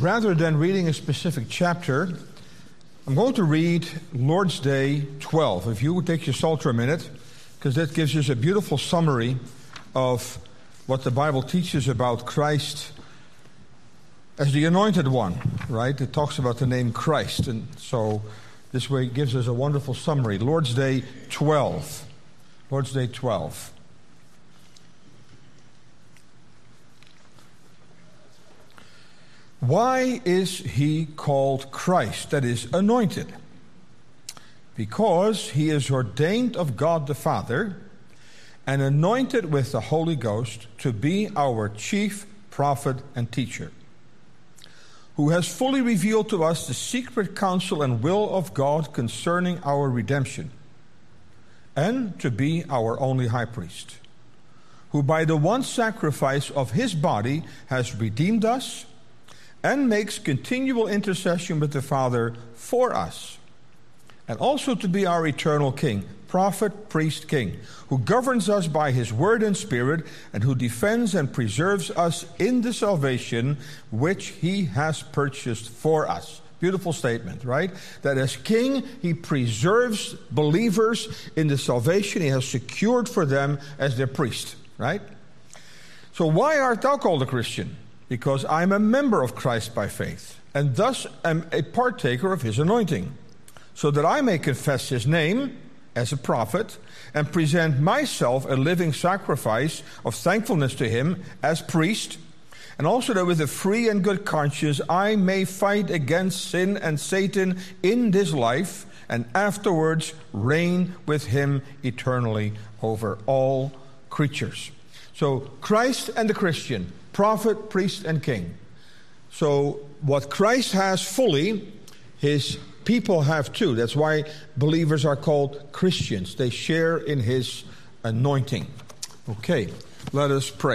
rather than reading a specific chapter, I'm going to read Lord's Day 12. If you would take your Psalter a minute, because that gives us a beautiful summary of what the Bible teaches about Christ as the Anointed One, right? It talks about the name Christ, and so this way it gives us a wonderful summary. Lord's Day 12. Lord's Day 12. Why is he called Christ, that is, anointed? Because he is ordained of God the Father and anointed with the Holy Ghost to be our chief prophet and teacher, who has fully revealed to us the secret counsel and will of God concerning our redemption, and to be our only high priest, who by the one sacrifice of his body has redeemed us and makes continual intercession with the Father for us, and also to be our eternal King, prophet, priest, king, who governs us by his word and spirit, and who defends and preserves us in the salvation which he has purchased for us. Beautiful statement, right? That as king, he preserves believers in the salvation he has secured for them as their priest, right? So why art thou called a Christian? Because I am a member of Christ by faith, and thus am a partaker of his anointing, so that I may confess his name as a prophet and present myself a living sacrifice of thankfulness to him as priest, and also that with a free and good conscience I may fight against sin and Satan in this life, and afterwards reign with him eternally over all creatures. So Christ and the Christian, prophet, priest, and king. So what Christ has fully, his people have too. That's why believers are called Christians. They share in his anointing. Okay, let us pray.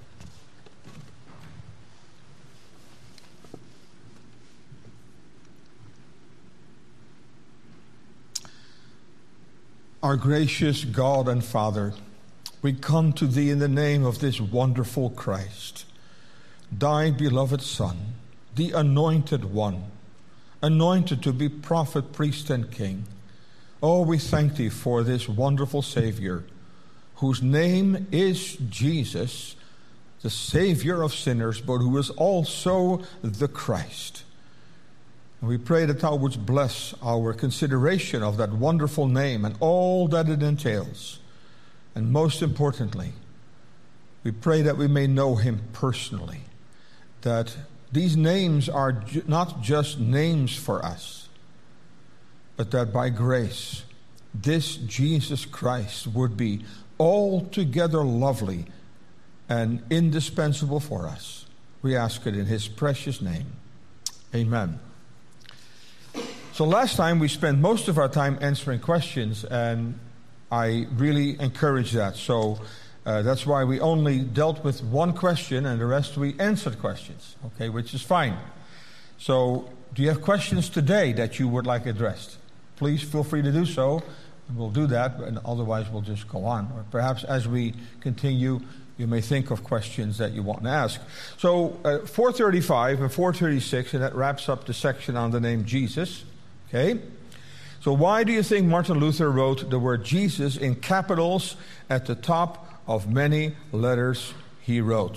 Our gracious God and Father, we come to thee in the name of this wonderful Christ, thy beloved Son, the anointed one, anointed to be prophet, priest, and king. Oh, we thank thee for this wonderful Savior, whose name is Jesus, the Savior of sinners, but who is also the Christ. And we pray that thou wouldst bless our consideration of that wonderful name and all that it entails. And most importantly, we pray that we may know him personally, that these names are not just names for us, but that by grace, this Jesus Christ would be altogether lovely and indispensable for us. We ask it in his precious name. Amen. So last time we spent most of our time answering questions, and I really encourage that. So that's why we only dealt with one question, and the rest we answered questions, okay, which is fine. So do you have questions today that you would like addressed? Please feel free to do so, and we'll do that, and otherwise we'll just go on. Or perhaps as we continue, you may think of questions that you want to ask. So 435 and 436, and that wraps up the section on the name Jesus, okay? So why do you think Martin Luther wrote the word Jesus in capitals at the top of many letters he wrote?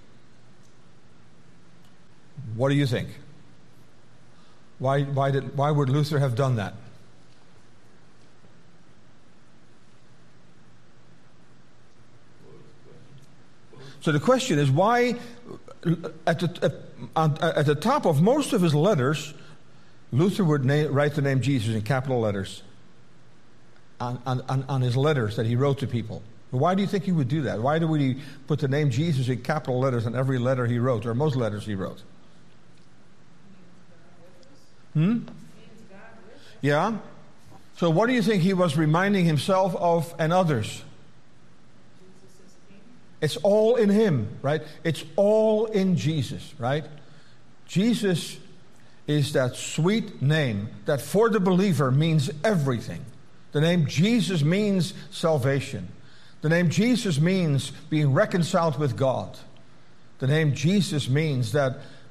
What do you think? Why would Luther have done that? So the question is, why at the top of most of his letters, Luther would write the name Jesus in capital letters on his letters that he wrote to people. Why do you think he would do that? Why would he put the name Jesus in capital letters on every letter he wrote, or most letters he wrote? Yeah? So what do you think he was reminding himself of and others? It's all in him, right? It's all in Jesus, right? Jesus is that sweet name that for the believer means everything. The name Jesus means salvation. The name Jesus means being reconciled with God. The name Jesus means that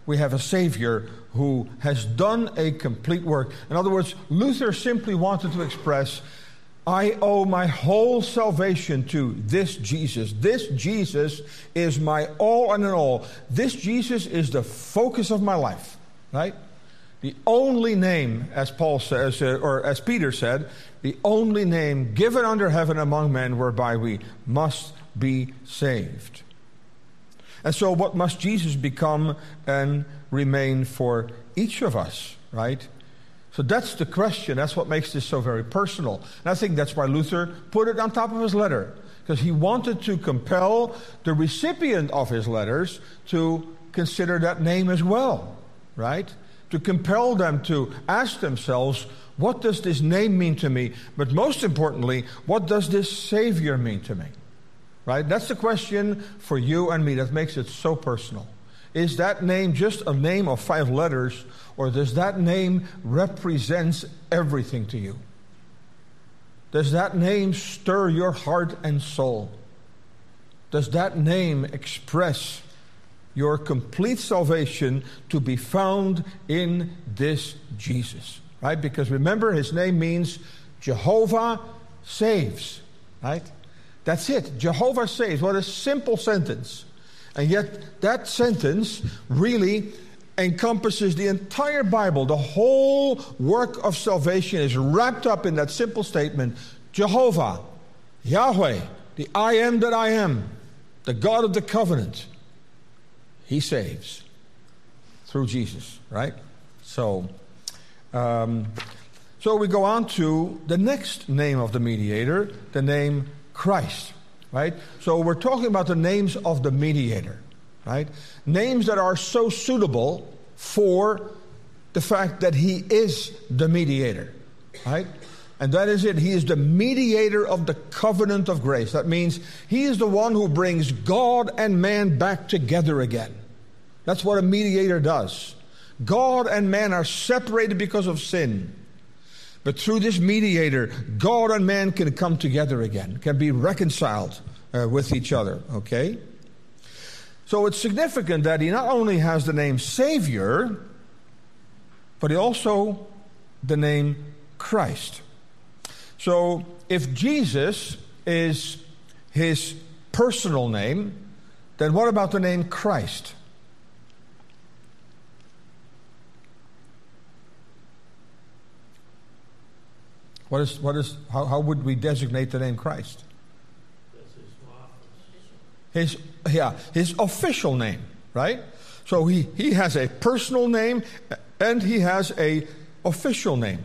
we have a Savior who has done a complete work. In other words, Luther simply wanted to express, I owe my whole salvation to this Jesus. This Jesus is my all and in all. This Jesus is the focus of my life, right? The only name, as Paul says, or as Peter said, the only name given under heaven among men whereby we must be saved. And so what must Jesus become and remain for each of us, right? So that's the question. That's what makes this so very personal. And I think that's why Luther put it on top of his letter, because he wanted to compel the recipient of his letters to consider that name as well, right? To compel them to ask themselves, what does this name mean to me? But most importantly, what does this Savior mean to me? Right? That's the question for you and me that makes it so personal. Is that name just a name of 5 letters, or does that name represent everything to you? Does that name stir your heart and soul? Does that name express your complete salvation to be found in this Jesus? Right? Because remember, his name means Jehovah saves. Right? That's it. Jehovah saves. What a simple sentence. And yet that sentence really encompasses the entire Bible. The whole work of salvation is wrapped up in that simple statement. Jehovah, Yahweh, the I am that I am, the God of the covenant. He saves through Jesus, right? So we go on to the next name of the mediator, the name Christ, right? So we're talking about the names of the mediator, right? Names that are so suitable for the fact that he is the mediator, right? And that is it. He is the mediator of the covenant of grace. That means he is the one who brings God and man back together again. That's what a mediator does. God and man are separated because of sin. But through this mediator, God and man can come together again, can be reconciled with each other, okay? So it's significant that he not only has the name Savior, but he also the name Christ. So if Jesus is his personal name, then what about the name Christ? How would we designate the name Christ? His official name, right? So he has a personal name and he has a official name.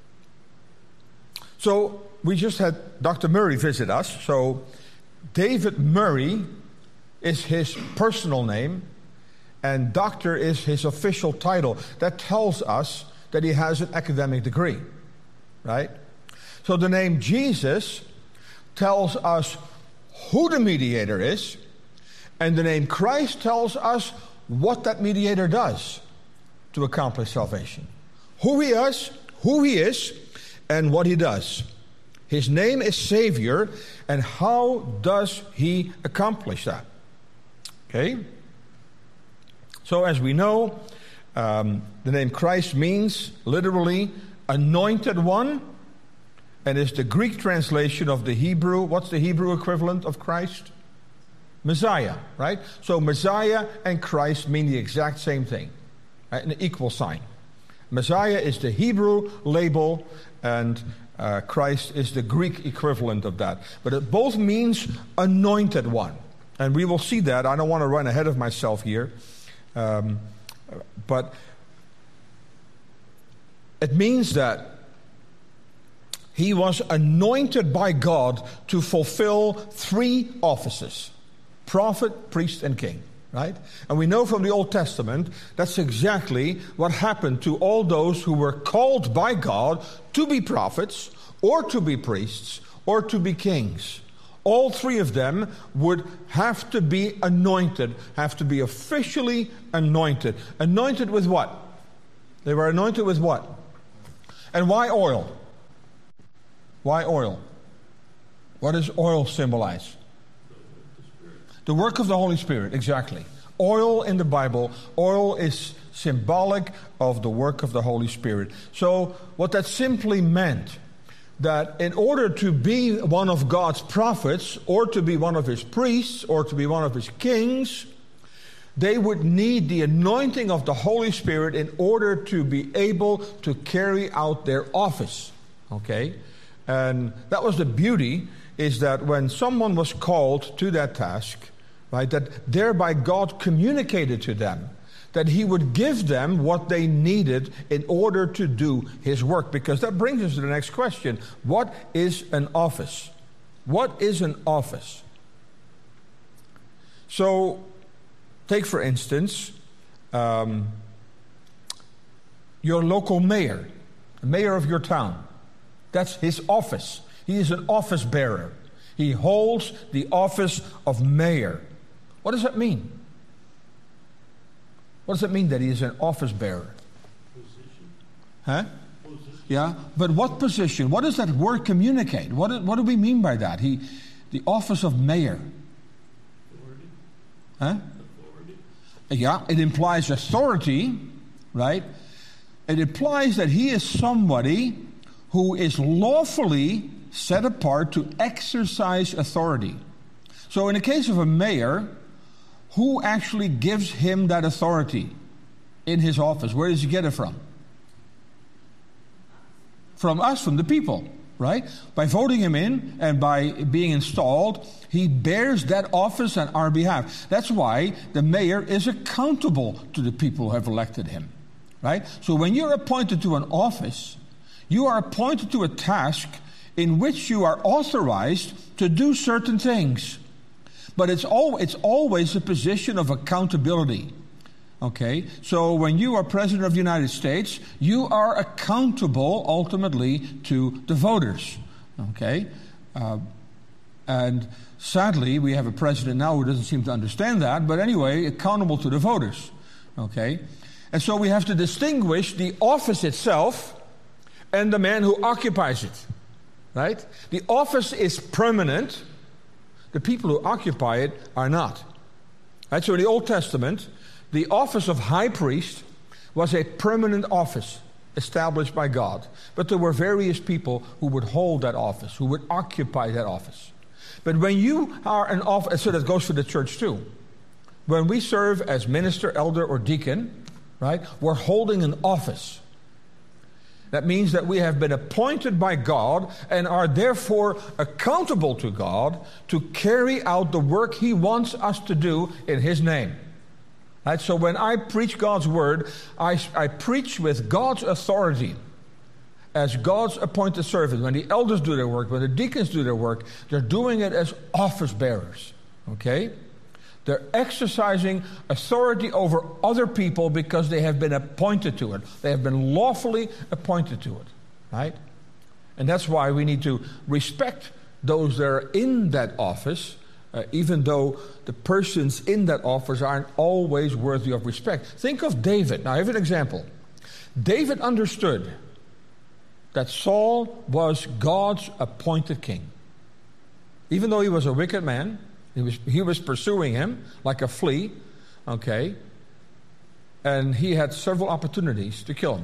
So we just had Dr. Murray visit us. So David Murray is his personal name and doctor is his official title. That tells us that he has an academic degree, right? So the name Jesus tells us who the mediator is, and the name Christ tells us what that mediator does to accomplish salvation. Who he is, and what he does. His name is Savior, and how does he accomplish that? Okay? So as we know, the name Christ means literally anointed one, and is the Greek translation of the Hebrew. What's the Hebrew equivalent of Christ? Messiah, right? So Messiah and Christ mean the exact same thing, right? An equal sign. Messiah is the Hebrew label, and Christ is the Greek equivalent of that. But it both means anointed one. And we will see that. I don't want to run ahead of myself here. But it means that he was anointed by God to fulfill 3 offices: prophet, priest, and king, right? And we know from the Old Testament that's exactly what happened to all those who were called by God to be prophets, or to be priests, or to be kings. All 3 of them would have to be anointed, have to be officially anointed. Anointed with what? They were anointed with what? And why oil? Why oil? What does oil symbolize? The work of the Holy Spirit, exactly. Oil in the Bible, oil is symbolic of the work of the Holy Spirit. So what that simply meant, that in order to be one of God's prophets, or to be one of his priests, or to be one of his kings, they would need the anointing of the Holy Spirit in order to be able to carry out their office. Okay? And that was the beauty, is that when someone was called to that task, right, that thereby God communicated to them that he would give them what they needed in order to do his work. Because that brings us to the next question. What is an office? What is an office? So, take for instance, your local mayor, the mayor of your town. That's his office. He is an office bearer. He holds the office of mayor. What does that mean? What does it mean that he is an office bearer? Position. Huh? Position. Yeah, but what position? What does that word communicate? What do we mean by that? The office of mayor. Authority. Huh? Authority. Yeah, it implies authority, right? It implies that he is somebody who is lawfully set apart to exercise authority. So in the case of a mayor, who actually gives him that authority in his office? Where does he get it from? From us, from the people, right? By voting him in and by being installed, he bears that office on our behalf. That's why the mayor is accountable to the people who have elected him, right? So when you're appointed to an office, you are appointed to a task in which you are authorized to do certain things. But it's always a position of accountability. Okay? So when you are President of the United States, you are accountable ultimately to the voters. Okay? And sadly, we have a president now who doesn't seem to understand that, but anyway, accountable to the voters. Okay? And so we have to distinguish the office itself and the man who occupies it. Right? The office is permanent. The people who occupy it are not. Right? So in the Old Testament, the office of high priest was a permanent office established by God. But there were various people who would hold that office, who would occupy that office. But when you are an office, so that goes for the church too. When we serve as minister, elder, or deacon, right, we're holding an office. That means that we have been appointed by God and are therefore accountable to God to carry out the work He wants us to do in His name. Right? So when I preach God's word, I preach with God's authority as God's appointed servant. When the elders do their work, when the deacons do their work, they're doing it as office bearers. Okay? They're exercising authority over other people because they have been appointed to it. They have been lawfully appointed to it. Right? And that's why we need to respect those that are in that office, even though the persons in that office aren't always worthy of respect. Think of David. Now, I have an example. David understood that Saul was God's appointed king. Even though he was a wicked man, he was pursuing him like a flea, okay? And he had several opportunities to kill him.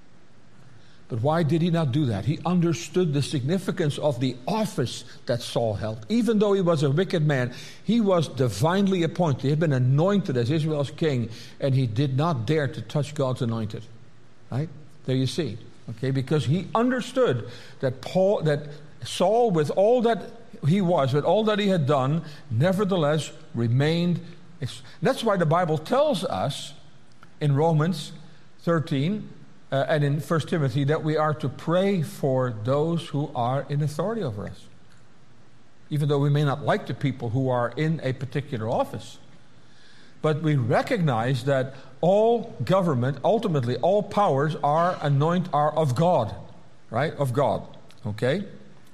But why did he not do that? He understood the significance of the office that Saul held. Even though he was a wicked man, he was divinely appointed. He had been anointed as Israel's king, and he did not dare to touch God's anointed. Right? There you see. Okay, because he understood that Saul, with all that he was, with all that he had done, nevertheless remained. That's why the Bible tells us in Romans 13 and in 1 Timothy that we are to pray for those who are in authority over us. Even though we may not like the people who are in a particular office. But we recognize that all government, ultimately all powers are of God. Right? Of God. Okay?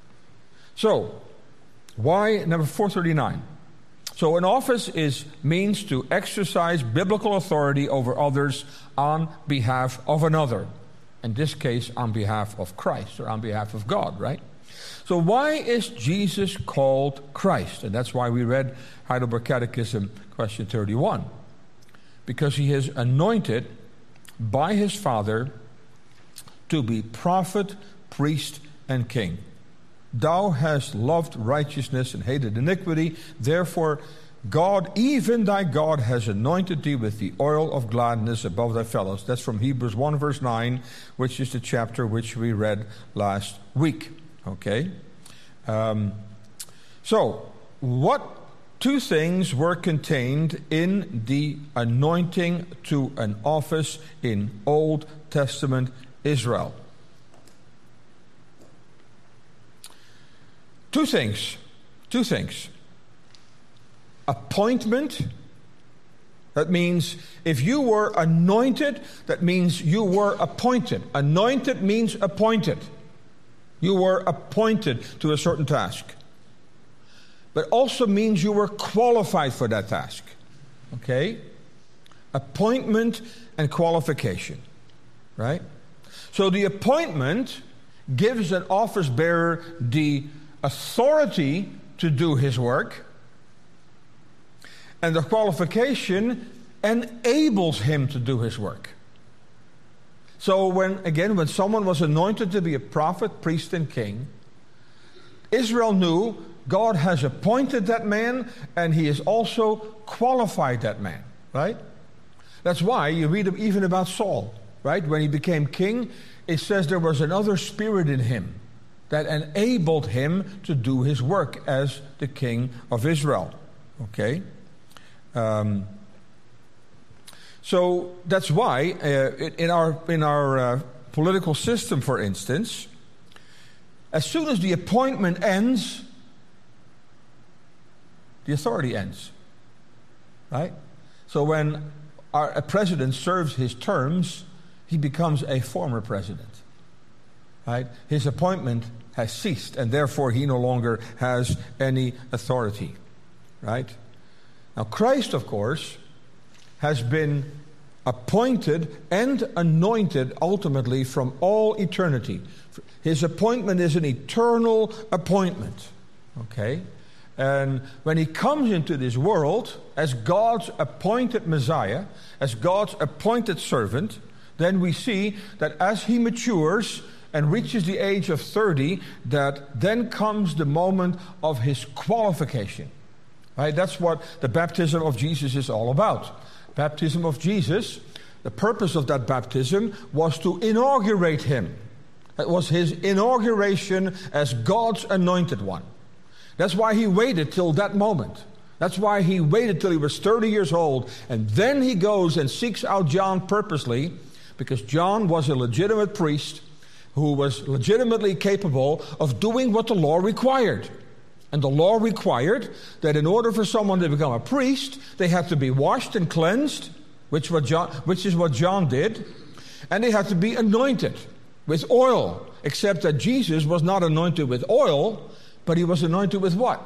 So, why number 439? So an office means to exercise biblical authority over others on behalf of another. In this case, on behalf of Christ or on behalf of God, right? So why is Jesus called Christ? And that's why we read Heidelberg Catechism, question 31. because he is anointed by his Father to be prophet, priest, and king. Thou hast loved righteousness and hated iniquity. Therefore, God, even thy God, has anointed thee with the oil of gladness above thy fellows. That's from Hebrews 1 verse 9, which is the chapter which we read last week. Okay? So, what two things were contained in the anointing to an office in Old Testament Israel? Two things. Appointment. That means if you were anointed, that means you were appointed. Anointed means appointed. You were appointed to a certain task. But also means you were qualified for that task. Okay? Appointment and qualification. Right? So the appointment gives an office bearer the authority to do his work, and the qualification enables him to do his work. So when someone was anointed to be a prophet, priest, and king, Israel knew God has appointed that man, and he has also qualified that man, right? That's why you read even about Saul, right? When he became king, it says there was another spirit in him that enabled him to do his work as the king of Israel. Okay? So that's why in our political system, for instance, as soon as the appointment ends, the authority ends. Right? So when a president serves his terms, he becomes a former president. Right? His appointment has ceased, and therefore he no longer has any authority. Right? Now Christ, of course, has been appointed and anointed ultimately from all eternity. His appointment is an eternal appointment. Okay? And when he comes into this world as God's appointed Messiah, as God's appointed servant, then we see that as he matures and reaches the age of 30, that then comes the moment of his qualification. Right? That's what the baptism of Jesus is all about. Baptism of Jesus, the purpose of that baptism was to inaugurate him. It was his inauguration as God's anointed one. That's why he waited till that moment. That's why he waited till he was 30 years old. And then he goes and seeks out John purposely, because John was a legitimate priest who was legitimately capable of doing what the law required. And the law required that in order for someone to become a priest, they had to be washed and cleansed, which is what John did, and they had to be anointed with oil, except that Jesus was not anointed with oil, but he was anointed with what?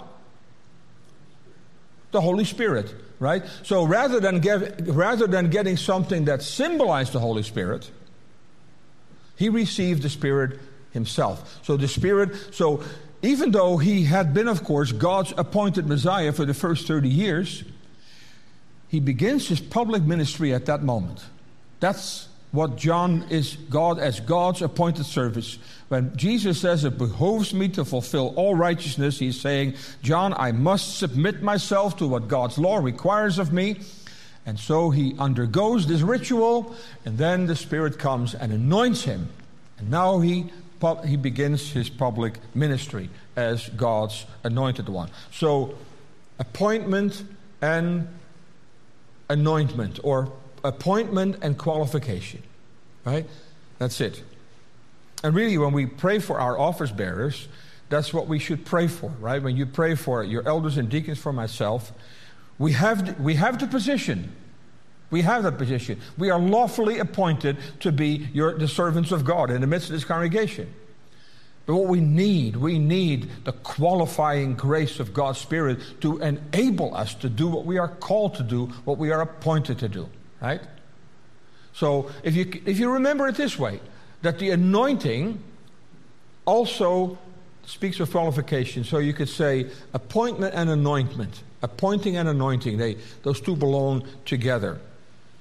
The Holy Spirit, right? So rather than getting something that symbolized the Holy Spirit, he received the Spirit himself. So even though he had been, of course, God's appointed Messiah for the first 30 years, he begins his public ministry at that moment. That's what John is, God's appointed service. When Jesus says, it behoves me to fulfill all righteousness, he's saying, John, I must submit myself to what God's law requires of me. And so he undergoes this ritual, and then the Spirit comes and anoints him. And now he begins his public ministry as God's anointed one. So, appointment and anointment, or appointment and qualification. Right? That's it. And really, when we pray for our office bearers, that's what we should pray for, right? When you pray for your elders and deacons, for myself, we have the position. We have that position. We are lawfully appointed to be the servants of God in the midst of this congregation. But what we need the qualifying grace of God's Spirit to enable us to do what we are called to do, what we are appointed to do, right? So if you remember it this way, that the anointing also speaks of qualification. So you could say appointment and anointment. Appointing and anointing, those two belong together.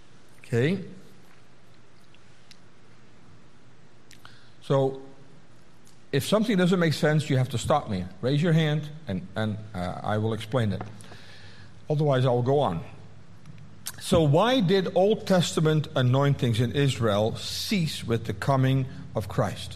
Okay? So, if something doesn't make sense, you have to stop me. Raise your hand, and I will explain it. Otherwise, I will go on. So why did Old Testament anointings in Israel cease with the coming of Christ?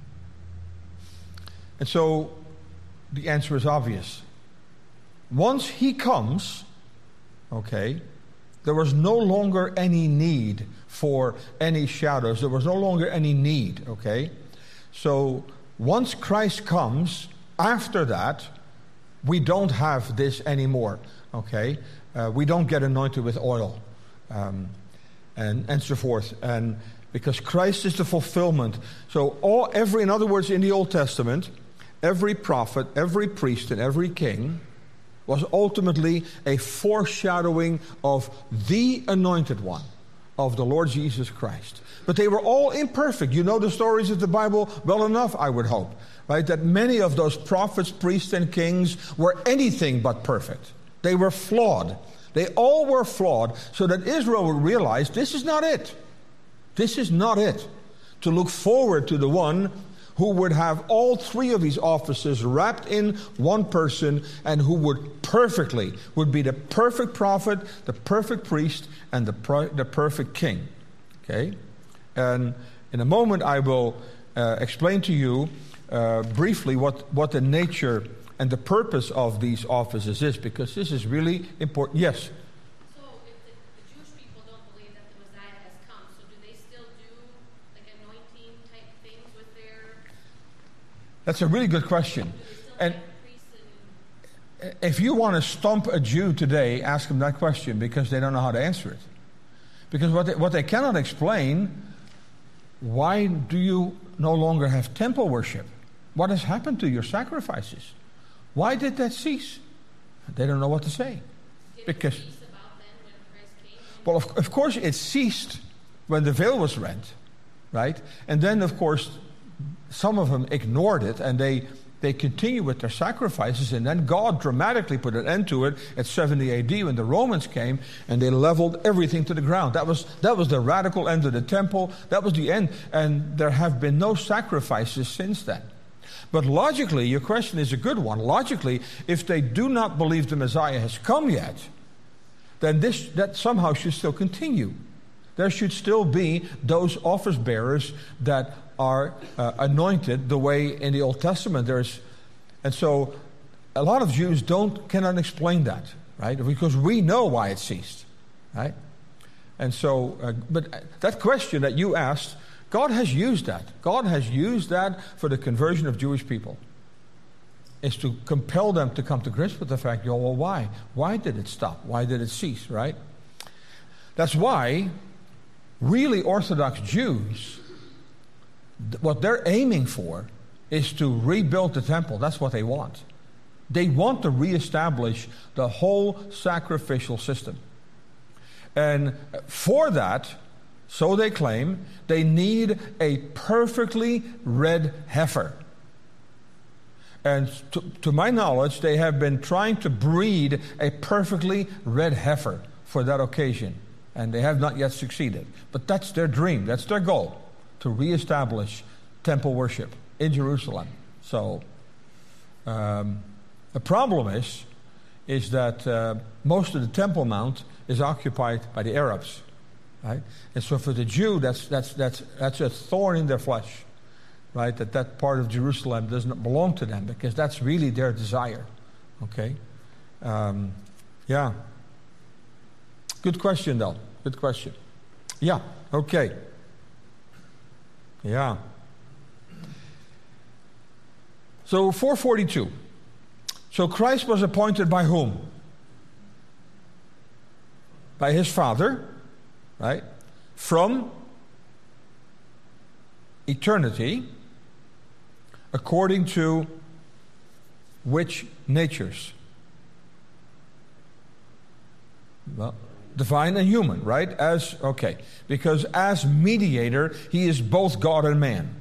And so the answer is obvious. Once he comes, okay, there was no longer any need for any shadows. There was no longer any need, okay? So once Christ comes, after that, we don't have this anymore, okay? We don't get anointed with oil and so forth. And because Christ is the fulfillment. So in other words, in the Old Testament, every prophet, every priest, and every king was ultimately a foreshadowing of the anointed one, of the Lord Jesus Christ. But they were all imperfect. You know the stories of the Bible well enough, I would hope, right? That many of those prophets, priests, and kings were anything but perfect. They were flawed. They all were flawed, so that Israel would realize this is not it. This is not it. To look forward to the one who would have all three of these offices wrapped in one person, and who would be the perfect prophet, the perfect priest, and the perfect king. Okay? And in a moment I will explain to you briefly what the nature and the purpose of these offices is, because this is really important. Yes? So if the Jewish people don't believe that the Messiah has come, so do they still do like anointing type things with their... That's a really good question. Do they still And have priests and... if you want to stump a Jew today, ask them that question, because they don't know how to answer it. Because what they cannot explain, why do you no longer have temple worship? What has happened to your sacrifices? Why did that cease? They don't know what to say. Did Because, it cease about then when Christ came? well, of course it ceased when the veil was rent, right? And then, of course, some of them ignored it, and they continued with their sacrifices, and then God dramatically put an end to it at 70 AD when the Romans came, and they leveled everything to the ground. That was the radical end of the temple. That was the end, and there have been no sacrifices since then. But logically, your question is a good one. Logically, if they do not believe the Messiah has come yet, then that somehow should still continue. There should still be those office bearers that are anointed the way in the Old Testament there is. And so a lot of Jews cannot explain that, right? Because we know why it ceased, right? And so, but that question that you asked, God has used that. God has used that for the conversion of Jewish people. Is to compel them to come to grips with the fact, well, why? Why did it stop? Why did it cease, right? That's why really Orthodox Jews, what they're aiming for is to rebuild the temple. That's what they want. They want to reestablish the whole sacrificial system. And for that, so they claim, they need a perfectly red heifer. And to my knowledge, they have been trying to breed a perfectly red heifer for that occasion. And they have not yet succeeded. But that's their dream, that's their goal, to reestablish temple worship in Jerusalem. So the problem is that most of the Temple Mount is occupied by the Arabs. Right? And so for the Jew, that's a thorn in their flesh, right? That part of Jerusalem doesn't belong to them, because that's really their desire. Okay, yeah. Good question, though. Good question. Yeah. Okay. Yeah. So 442. So Christ was appointed by whom? By his Father. Right? From eternity, according to which natures? Well, divine and human, right? Because as mediator, he is both God and man.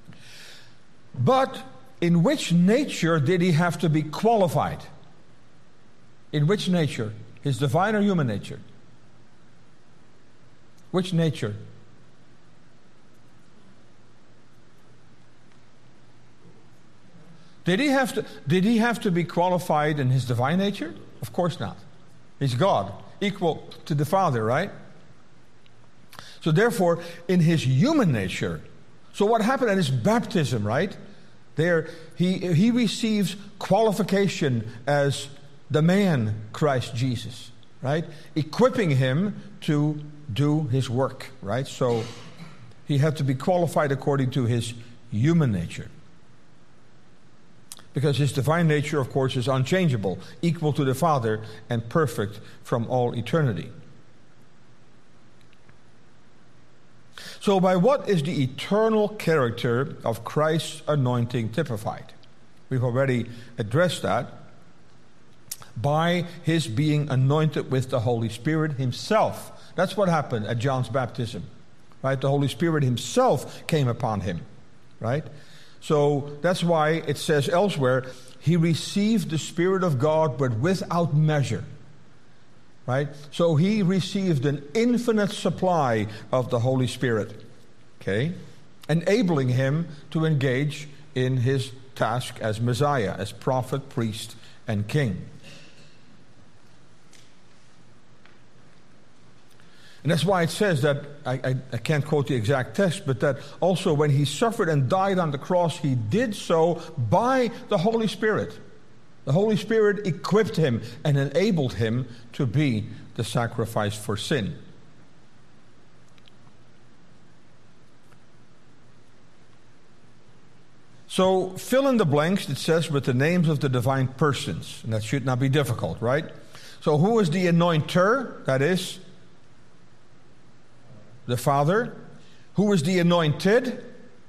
But in which nature did he have to be qualified? In which nature? His divine or human nature? Which nature? Did he have to be qualified in his divine nature? Of course not. He's God, equal to the Father, right? So therefore, in his human nature, so what happened at his baptism, right? There, he receives qualification as the man Christ Jesus, right? Equipping him to do his work, right? So he had to be qualified according to his human nature. Because his divine nature, of course, is unchangeable, equal to the Father, and perfect from all eternity. So by what is the eternal character of Christ's anointing typified? We've already addressed that. By his being anointed with the Holy Spirit himself. That's what happened at John's baptism. Right? The Holy Spirit himself came upon him. Right? So that's why it says elsewhere, he received the Spirit of God, but without measure. Right? So he received an infinite supply of the Holy Spirit. Okay? Enabling him to engage in his task as Messiah, as prophet, priest, and king. And that's why it says that, I can't quote the exact text, but that also when he suffered and died on the cross, he did so by the Holy Spirit. The Holy Spirit equipped him and enabled him to be the sacrifice for sin. So fill in the blanks, it says, with the names of the divine persons. And that should not be difficult, right? So who is the anointer? That is the Father. Who is the anointed?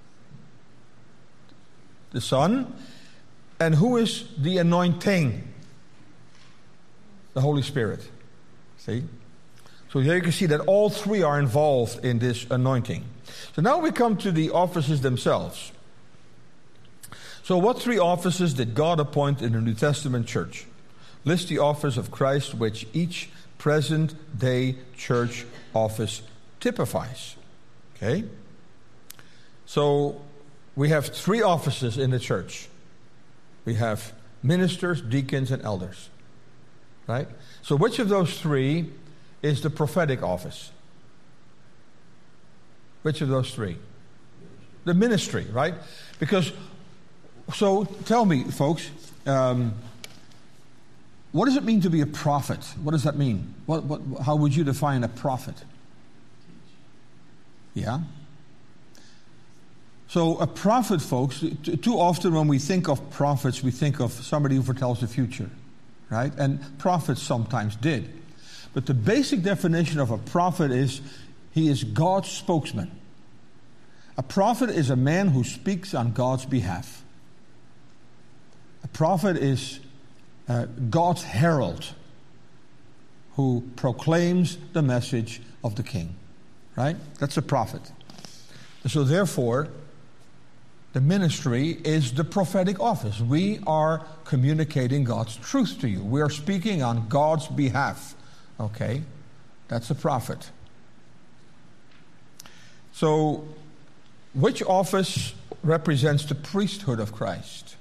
The Son. And who is the anointing? The Holy Spirit. See? So here you can see that all three are involved in this anointing. So now we come to the offices themselves. So what three offices did God appoint in the New Testament church? List the office of Christ which each present day church office typifies. Okay? So we have three offices in the church. We have ministers, deacons, and elders. Right? So which of those three is the prophetic office? Which of those three? The ministry, right? Because, so tell me, folks, what does it mean to be a prophet? What does that mean? How would you define a prophet? Yeah? So a prophet, folks, too often when we think of prophets, we think of somebody who foretells the future, right? And prophets sometimes did. But the basic definition of a prophet is he is God's spokesman. A prophet is a man who speaks on God's behalf. A prophet is God's herald who proclaims the message of the king. Right? That's a prophet. So therefore, the ministry is the prophetic office. We are communicating God's truth to you. We are speaking on God's behalf. Okay? That's a prophet. So, which office represents the priesthood of Christ?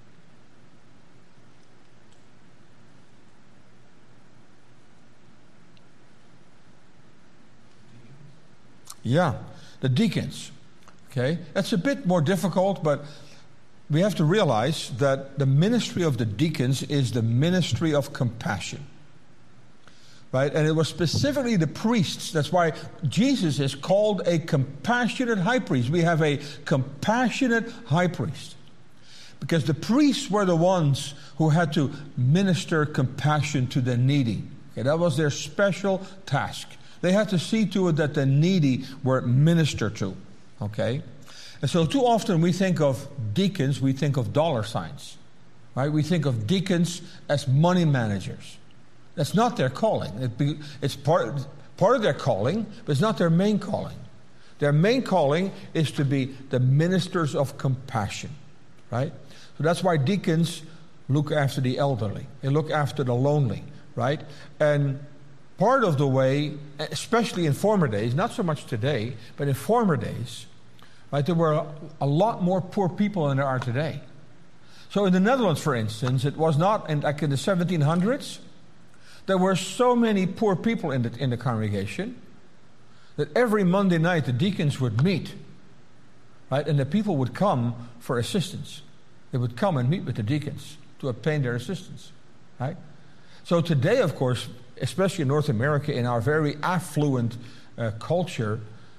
Yeah, the deacons. Okay, that's a bit more difficult, but we have to realize that the ministry of the deacons is the ministry of compassion. Right? And it was specifically the priests. That's why Jesus is called a compassionate high priest. We have a compassionate high priest. Because the priests were the ones who had to minister compassion to the needy. Okay, that was their special task. They had to see to it that the needy were ministered to. Okay? And so too often we think of deacons, we think of dollar signs. Right? We think of deacons as money managers. That's not their calling. It's part of their calling, but it's not their main calling. Their main calling is to be the ministers of compassion. Right? So that's why deacons look after the elderly. They look after the lonely. Right? And part of the way, especially in former days, not so much today, but in former days, right, there were a lot more poor people than there are today. So in the Netherlands, for instance, it was not like in the 1700s. There were so many poor people in the congregation that every Monday night the deacons would meet, right, and the people would come for assistance. They would come and meet with the deacons to obtain their assistance, right? So today, of course, especially in North America, in our very affluent culture,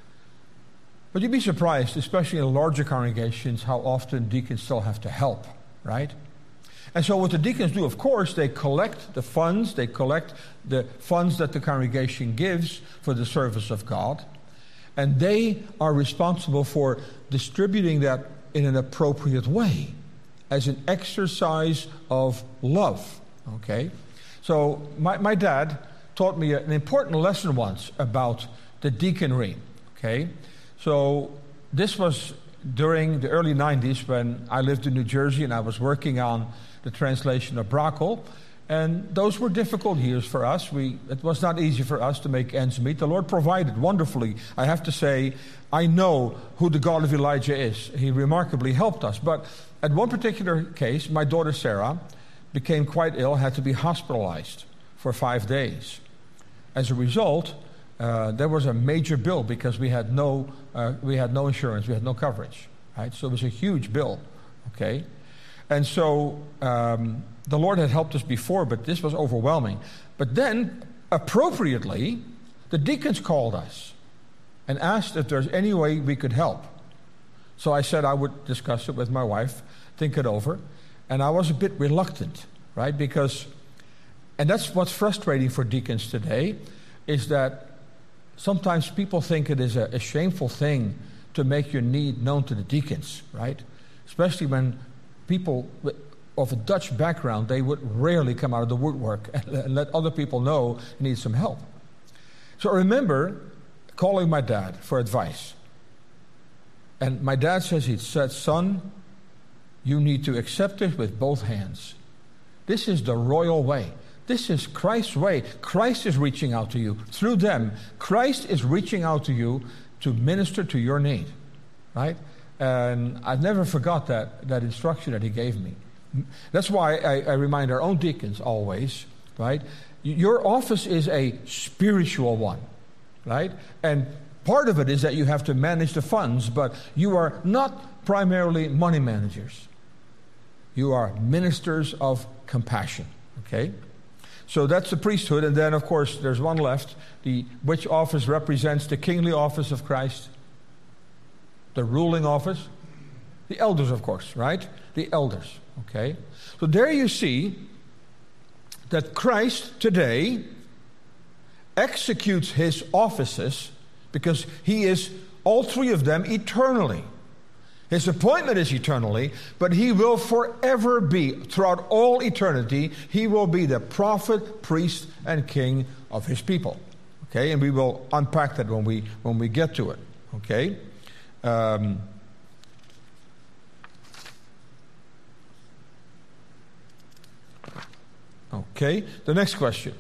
but you'd be surprised, especially in larger congregations, how often deacons still have to help, right? And so what the deacons do, of course, they collect the funds that the congregation gives for the service of God, and they are responsible for distributing that in an appropriate way, as an exercise of love, okay? So my dad taught me an important lesson once about the deaconry, okay? So this was during the early 90s when I lived in New Jersey and I was working on the translation of Brakel. And those were difficult years for us. It was not easy for us to make ends meet. The Lord provided wonderfully. I have to say, I know who the God of Elijah is. He remarkably helped us. But at one particular case, my daughter Sarah became quite ill, had to be hospitalized for 5 days. As a result, there was a major bill because we had no insurance, we had no coverage, right? So it was a huge bill, okay? And so the Lord had helped us before, but this was overwhelming. But then, appropriately, the deacons called us and asked if there's any way we could help. So I said I would discuss it with my wife, think it over. And I was a bit reluctant, right? And that's what's frustrating for deacons today, is that sometimes people think it is a shameful thing to make your need known to the deacons, right? Especially when people of a Dutch background, they would rarely come out of the woodwork and let other people know you need some help. So I remember calling my dad for advice. And my dad he said, son, you need to accept it with both hands. This is the royal way. This is Christ's way. Christ is reaching out to you. Through them, Christ is reaching out to you to minister to your need, right? And I've never forgot that instruction that he gave me. That's why I remind our own deacons always, right? Your office is a spiritual one, right? And part of it is that you have to manage the funds, but you are not primarily money managers. You are ministers of compassion, okay? So that's the priesthood, and then, of course, there's one left, which office represents the kingly office of Christ, the ruling office. The elders, of course, right? The elders, okay? So there you see that Christ today executes his offices because he is, all three of them, eternally. His appointment is eternally, but he will forever be, throughout all eternity, he will be the prophet, priest, and king of his people. Okay, and we will unpack that when we get to it. Okay. Okay, the next question.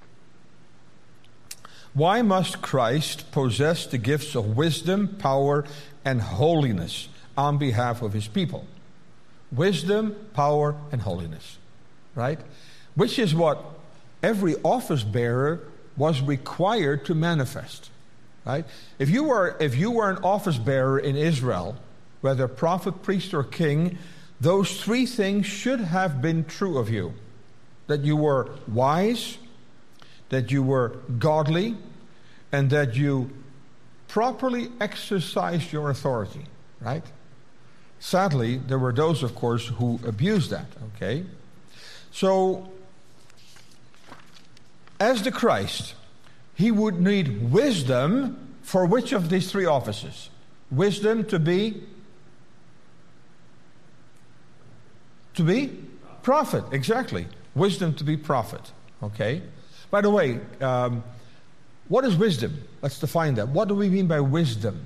Why must Christ possess the gifts of wisdom, power, and holiness on behalf of his people? Wisdom, power, and holiness, right? Which is what every office bearer was required to manifest, right? If you were an office bearer in Israel, whether prophet, priest, or king, those three things should have been true of you. That you were wise, that you were godly, and that you properly exercised your authority, right? Sadly, there were those, of course, who abused that, okay? So, as the Christ, he would need wisdom for which of these three offices? Wisdom to be prophet, exactly. Wisdom to be prophet, okay? By the way, what is wisdom? Let's define that. What do we mean by wisdom?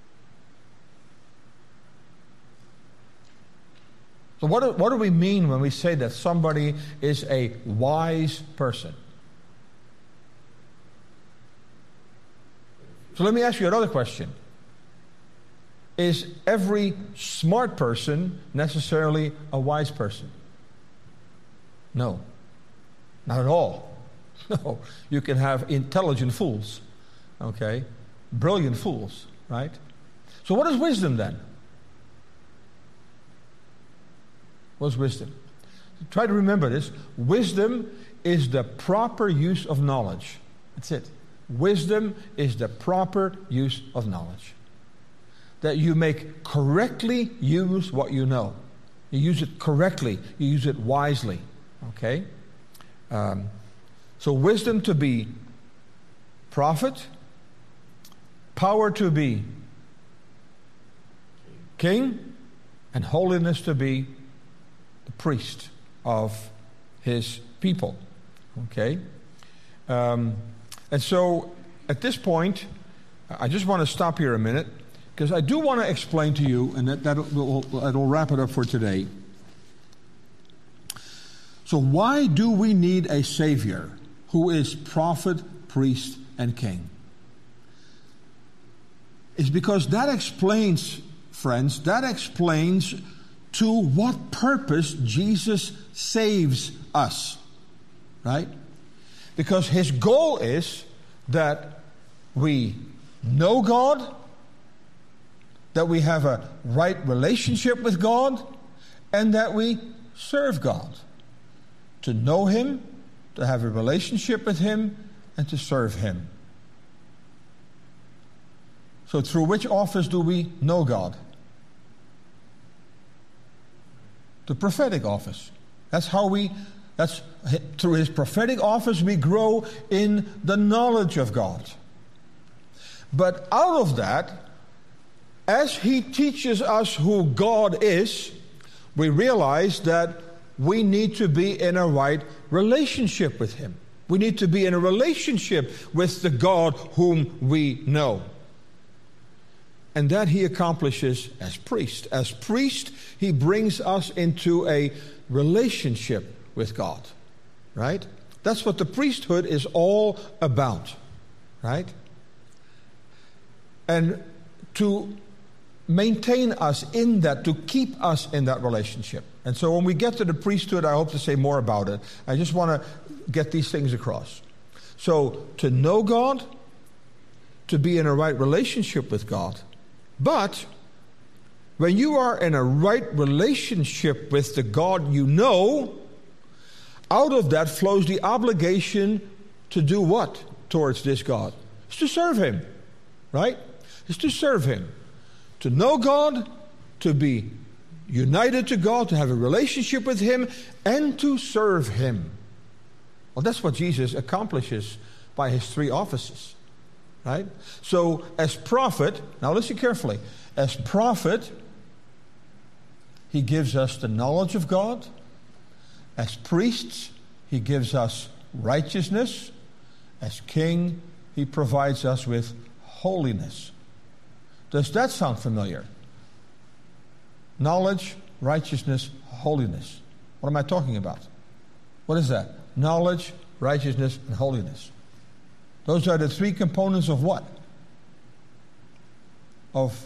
So what do we mean when we say that somebody is a wise person? So let me ask you another question. Is every smart person necessarily a wise person? No. Not at all. No. You can have intelligent fools. Okay? Brilliant fools, right? So what is wisdom then? What's wisdom? Try to remember this. Wisdom is the proper use of knowledge. That's it. Wisdom is the proper use of knowledge. That you make correctly use what you know. You use it correctly. You use it wisely. Okay? So wisdom to be prophet, power to be king, and holiness to be the priest of his people. Okay? And so at this point, I just want to stop here a minute, because I do want to explain to you, and that'll wrap it up for today. So why do we need a Savior who is prophet, priest, and king? It's because that explains, friends, that explains to what purpose Jesus saves us. Right? Because his goal is that we know God, that we have a right relationship with God, and that we serve God. To know him, to have a relationship with him, and to serve him. So through which office do we know God? The prophetic office. That's through his prophetic office we grow in the knowledge of God. But out of that, as he teaches us who God is, we realize that we need to be in a right relationship with him. We need to be in a relationship with the God whom we know. And that he accomplishes as priest. As priest, he brings us into a relationship with God. Right? That's what the priesthood is all about. Right? And to maintain us in that, to keep us in that relationship. And so when we get to the priesthood, I hope to say more about it. I just want to get these things across. So to know God, to be in a right relationship with God. But when you are in a right relationship with the God you know, out of that flows the obligation to do what towards this God? It's to serve him. Right? It's to serve him. To know God, to be united to God, to have a relationship with him, and to serve him. Well, that's what Jesus accomplishes by his three offices. Right? So, as prophet, now listen carefully. As prophet, he gives us the knowledge of God. As priests, he gives us righteousness. As king, he provides us with holiness. Does that sound familiar? Knowledge, righteousness, holiness. What am I talking about? What is that? Knowledge, righteousness, and holiness. Those are the three components of what? Of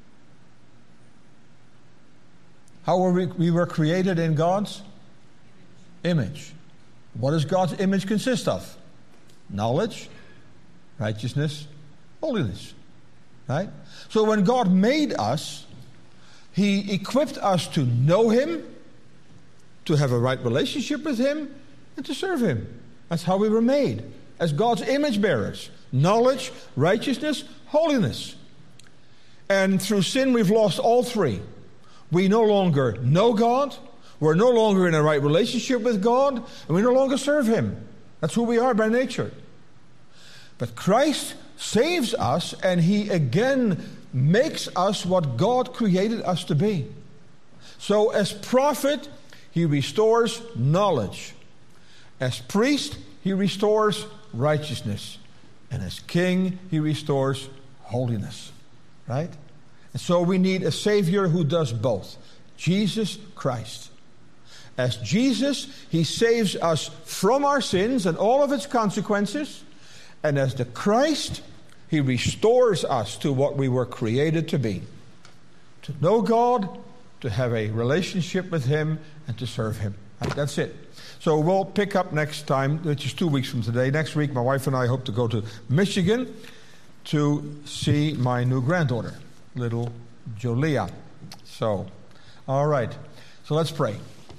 how we were created in God's image. What does God's image consist of? Knowledge, righteousness, holiness. Right? So when God made us, he equipped us to know him, to have a right relationship with him, and to serve him. That's how we were made, as God's image bearers. Knowledge, righteousness, holiness. And through sin we've lost all three. We no longer know God, we're no longer in a right relationship with God, and we no longer serve him. That's who we are by nature. But Christ saves us, and he again makes us what God created us to be. So as prophet, he restores knowledge. As priest, he restores righteousness. And as king, he restores holiness. Right? And so we need a Savior who does both. Jesus Christ. As Jesus, he saves us from our sins and all of its consequences. And as the Christ, He restores us to what we were created to be. To know God, to have a relationship with Him, and to serve Him. That's it. So we'll pick up next time, which is 2 weeks from today. Next week, my wife and I hope to go to Michigan to see my new granddaughter, little Jolia. So, all right. So let's pray.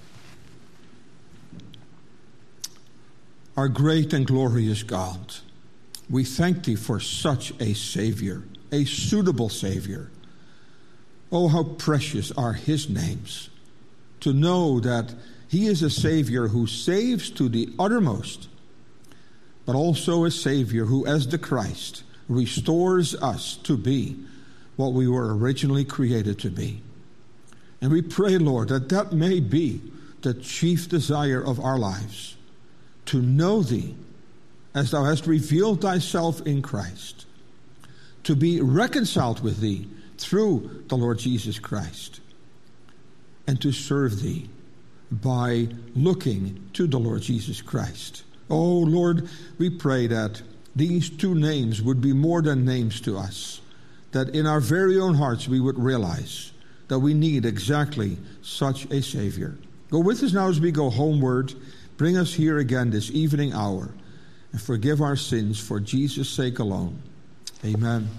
Our great and glorious God, we thank Thee for such a Savior, a suitable Savior. Oh, how precious are His names. To know that He is a Savior who saves to the uttermost, but also a Savior who, as the Christ, restores us to be what we were originally created to be. And we pray, Lord, that that may be the chief desire of our lives, to know Thee as Thou hast revealed Thyself in Christ, to be reconciled with Thee through the Lord Jesus Christ, and to serve Thee by looking to the Lord Jesus Christ. Oh, Lord, we pray that these two names would be more than names to us, that in our very own hearts we would realize that we need exactly such a Savior. Go with us now as we go homeward. Bring us here again this evening hour, and forgive our sins for Jesus' sake alone. Amen.